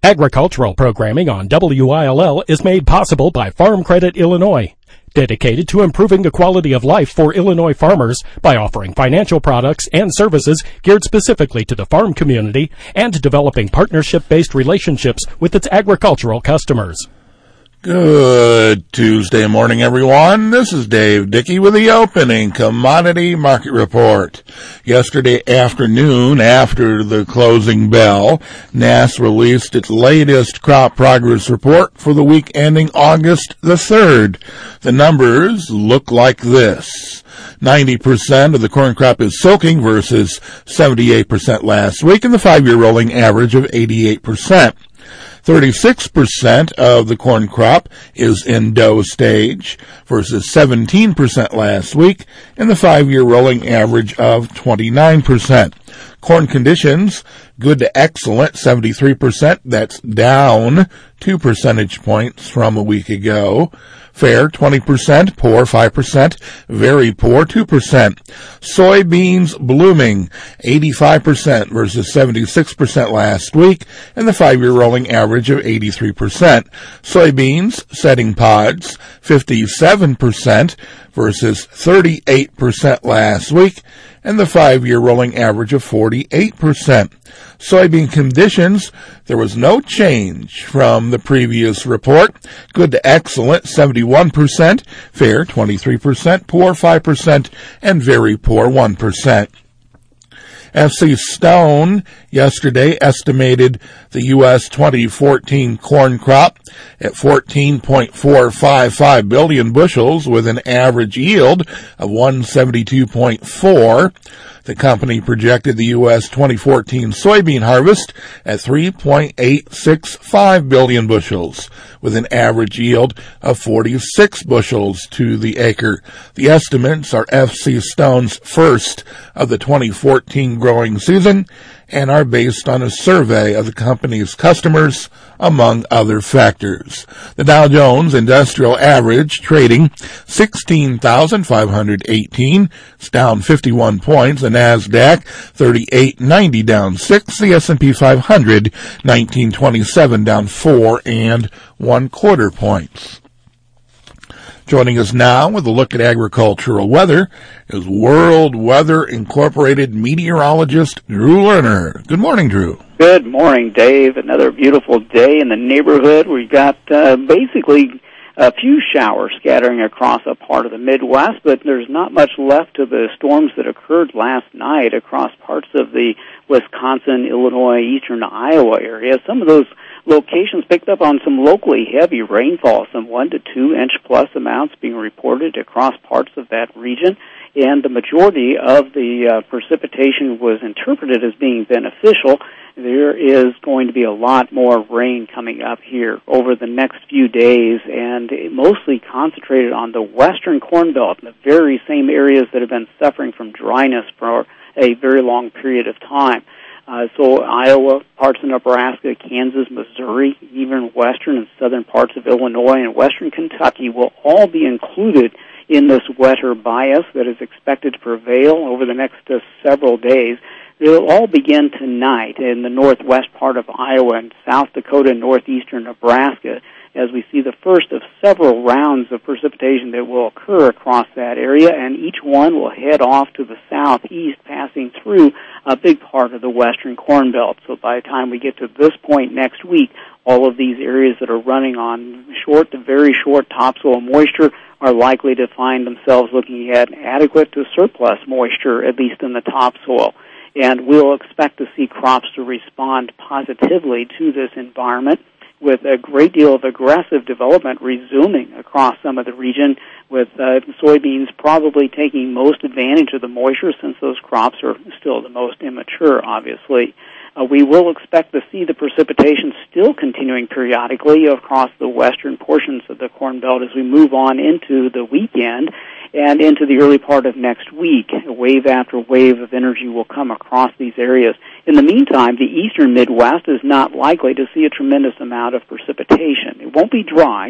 Agricultural programming on WILL is made possible by Farm Credit Illinois, dedicated to improving the quality of life for Illinois farmers by offering financial products and services geared specifically to the farm community and developing partnership-based relationships with its agricultural customers. Good Tuesday morning, everyone. This is Dave Dickey with the opening commodity market report. Yesterday afternoon, after the closing bell, NASS released its latest crop progress report for the week ending August the 3rd. The numbers look like this. 90% of the corn crop is soaking versus 78% last week, and the 5-year rolling average of 88%. 36% of the corn crop is in dough stage versus 17% last week, and the 5-year rolling average of 29%. Corn conditions, good to excellent, 73%. That's down 2 percentage points from a week ago. Fair, 20%, poor, 5%, very poor, 2%. Soybeans blooming, 85% versus 76% last week, and the 5-year rolling average of 83%. Soybeans setting pods, 57% versus 38% last week, and the 5-year rolling average of 48%. Soybean conditions, there was no change from the previous report. Good to excellent, 71%, fair, 23%, poor, 5%, and very poor, 1%. FC Stone yesterday estimated the U.S. 2014 corn crop at 14.455 billion bushels with an average yield of 172.4. The company projected the U.S. 2014 soybean harvest at 3.865 billion bushels with an average yield of 46 bushels to the acre. The estimates are FC Stone's first of the 2014 growing season and are based on a survey of the company's customers, among other factors. The Dow Jones Industrial Average trading 16,518. It's down 51 points. The NASDAQ 3890 down 6. The S&P 500 1927 down 4 1/4 points. Joining us now with a look at agricultural weather is World Weather Incorporated meteorologist Drew Lerner. Good morning, Drew. Good morning, Dave. Another beautiful day in the neighborhood. We've got basically a few showers scattering across a part of the Midwest, but there's not much left of the storms that occurred last night across parts of the Wisconsin, Illinois, eastern Iowa area. Some of those locations picked up on some locally heavy rainfall, some 1 to 2 inch plus amounts being reported across parts of that region, and the majority of the precipitation was interpreted as being beneficial. There is going to be a lot more rain coming up here over the next few days, and mostly concentrated on the western Corn Belt, the very same areas that have been suffering from dryness for a very long period of time. So Iowa, parts of Nebraska, Kansas, Missouri, even western and southern parts of Illinois and western Kentucky will all be included in this wetter bias that is expected to prevail over the next several days. It'll all begin tonight in the northwest part of Iowa and South Dakota and northeastern Nebraska, as we see the first of several rounds of precipitation that will occur across that area, and each one will head off to the southeast, passing through a big part of the western Corn Belt. So by the time we get to this point next week, all of these areas that are running on short to very short topsoil moisture are likely to find themselves looking at adequate to surplus moisture, at least in the topsoil. And we'll expect to see crops to respond positively to this environment, with a great deal of aggressive development resuming across some of the region, with soybeans probably taking most advantage of the moisture since those crops are still the most immature, obviously. We will expect to see the precipitation still continuing periodically across the western portions of the Corn Belt as we move on into the weekend and into the early part of next week. Wave after wave of energy will come across these areas. In the meantime, the eastern Midwest is not likely to see a tremendous amount of precipitation. It won't be dry,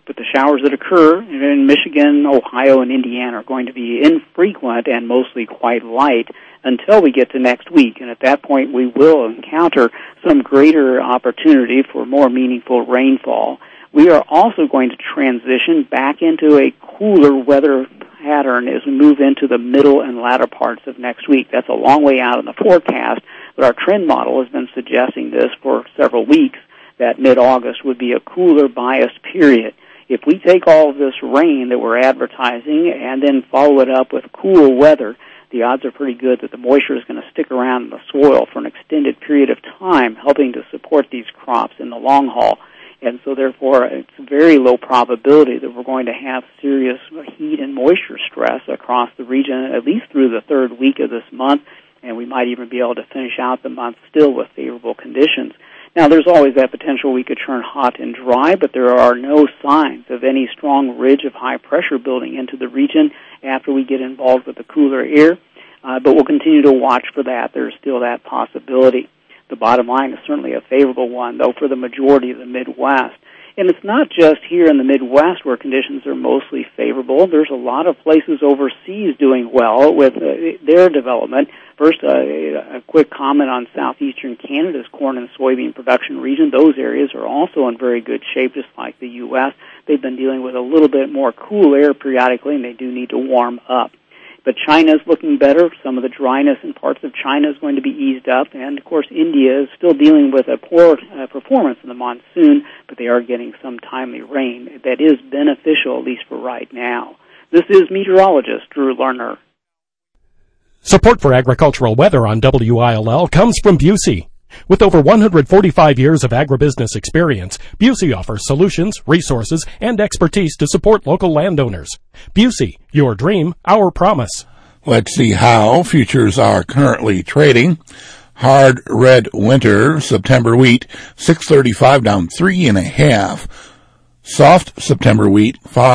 But the showers that occur in Michigan, Ohio, and Indiana are going to be infrequent and mostly quite light until we get to next week. And at that point, we will encounter some greater opportunity for more meaningful rainfall. We are also going to transition back into a cooler weather pattern as we move into the middle and latter parts of next week. That's a long way out in the forecast, but our trend model has been suggesting this for several weeks, that mid-August would be a cooler biased period. If we take all of this rain that we're advertising and then follow it up with cool weather, the odds are pretty good that the moisture is going to stick around in the soil for an extended period of time, helping to support these crops in the long haul. And so, therefore, it's a very low probability that we're going to have serious heat and moisture stress across the region, at least through the third week of this month, and we might even be able to finish out the month still with favorable conditions. Now, there's always that potential we could turn hot and dry, but there are no signs of any strong ridge of high pressure building into the region after we get involved with the cooler air, but we'll continue to watch for that. There's still that possibility. The bottom line is certainly a favorable one, though, for the majority of the Midwest. And it's not just here in the Midwest where conditions are mostly favorable. There's a lot of places overseas doing well with their development. First, a quick comment on southeastern Canada's corn and soybean production region. Those areas are also in very good shape, just like the U.S. They've been dealing with a little bit more cool air periodically, and they do need to warm up. But China is looking better. Some of the dryness in parts of China is going to be eased up. And, of course, India is still dealing with a poor performance in the monsoon, but they are getting some timely rain that is beneficial, at least for right now. This is meteorologist Drew Lerner. Support for agricultural weather on WILL comes from Busey. With over 145 years of agribusiness experience, Busey offers solutions, resources, and expertise to support local landowners. Busey, your dream, our promise. Let's see how futures are currently trading. Hard red winter September wheat, 635 down 3.5. Soft September wheat,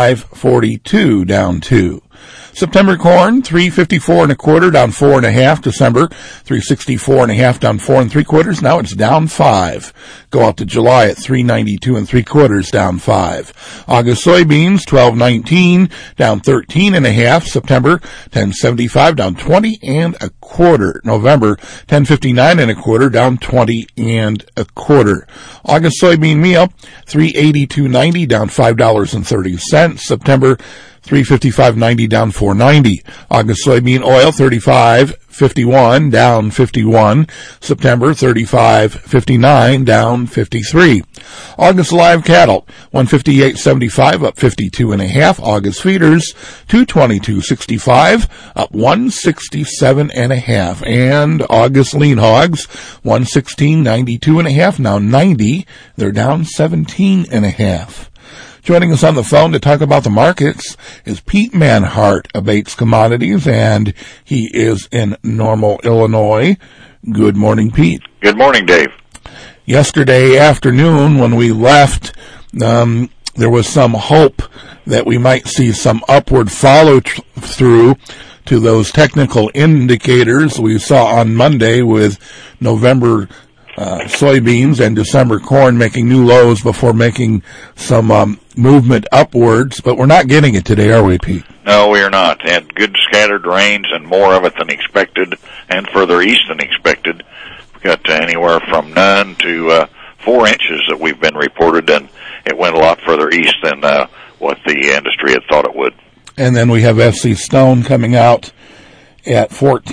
542 down 2. September corn, 354 1/4 down 4.5. December, 364 1/2 down 4 3/4. Now it's down 5. Go out to July at 392 3/4 down 5. August soybeans, 1219 down 13.5. September, 1075 down 20 1/4. November, 1059 1/4 down 20 1/4. August soybean meal, 382.90 down $5.30. September, 355.90 down 4.90. August soybean oil 35.51 down 51. September 35.59 down 53. August live cattle 158.75 up 52.5. August feeders 222.65 up 167.5. And August lean hogs 116.92.5 now 90. They're down 17.5. Joining us on the phone to talk about the markets is Pete Manhart of Bates Commodities, and he is in Normal, Illinois. Good morning, Pete. Good morning, Dave. Yesterday afternoon when we left, there was some hope that we might see some upward follow-through to those technical indicators we saw on Monday with November soybeans and December corn making new lows before making some movement upwards, but we're not getting it today, are we, Pete? No, we are not. Had good scattered rains and more of it than expected, and further east than expected. We got anywhere from none to 4 inches that we've been reported, and it went a lot further east than what the industry had thought it would. And then we have FC Stone coming out at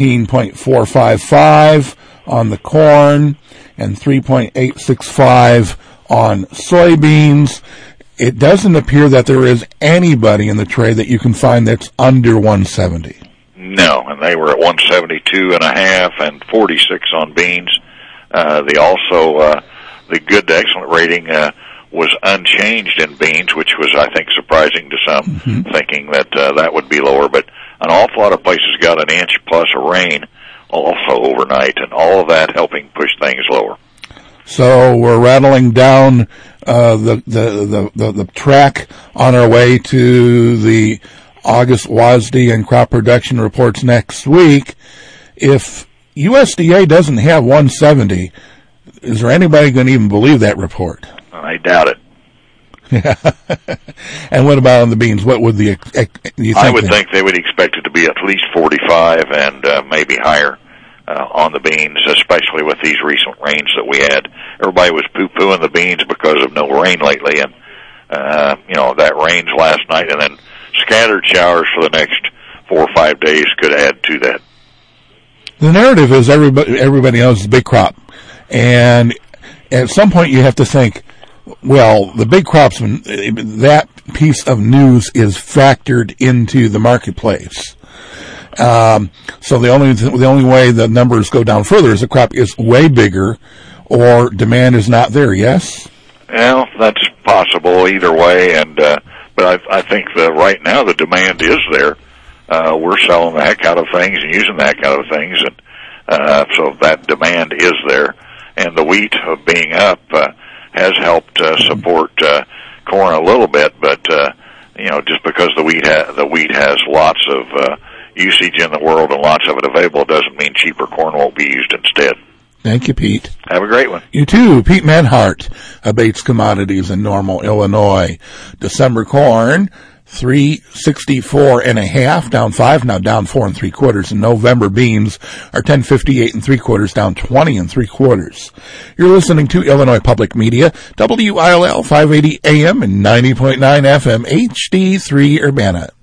14.455 on the corn and 3.865 on soybeans. It doesn't appear that there is anybody in the trade that you can find that's under 170. No, and they were at 172.5 and 46 on beans. The good to excellent rating was unchanged in beans, which was, I think, surprising to some, thinking that that would be lower. But an awful lot of places got an inch plus of rain also overnight, and all of that helping push things lower. So we're rattling down the track on our way to the August WASDE and crop production reports next week. If USDA doesn't have 170, is there anybody going to even believe that report? I doubt it. And what about on the beans? What would you think? I would think they would expect it to be at least 45 and maybe higher on the beans, especially with these recent rains that we had. Everybody was poo-pooing the beans because of no rain lately, and that rains last night, and then scattered showers for the next 4 or 5 days could add to that. The narrative is everybody knows the big crop, and at some point you have to think, well, the big crops, that piece of news is factored into the marketplace. So the only way the numbers go down further is the crop is way bigger, or demand is not there. Yes. Well, that's possible either way, and but I think that right now the demand is there. We're selling the heck out of things and using the heck out of things, and so that demand is there. And the wheat being up has helped support corn a little bit, but just because the wheat has lots of usage in the world and lots of it available doesn't mean cheaper corn won't be used instead. Thank you, Pete. Have a great one. You too. Pete Manhart of Bates Commodities in Normal, Illinois. December corn, 364.5, down 5, now down 4 3/4. And November beans are 1058 3/4, down 20 3/4. You're listening to Illinois Public Media, WILL 580 AM and 90.9 FM, HD3 Urbana.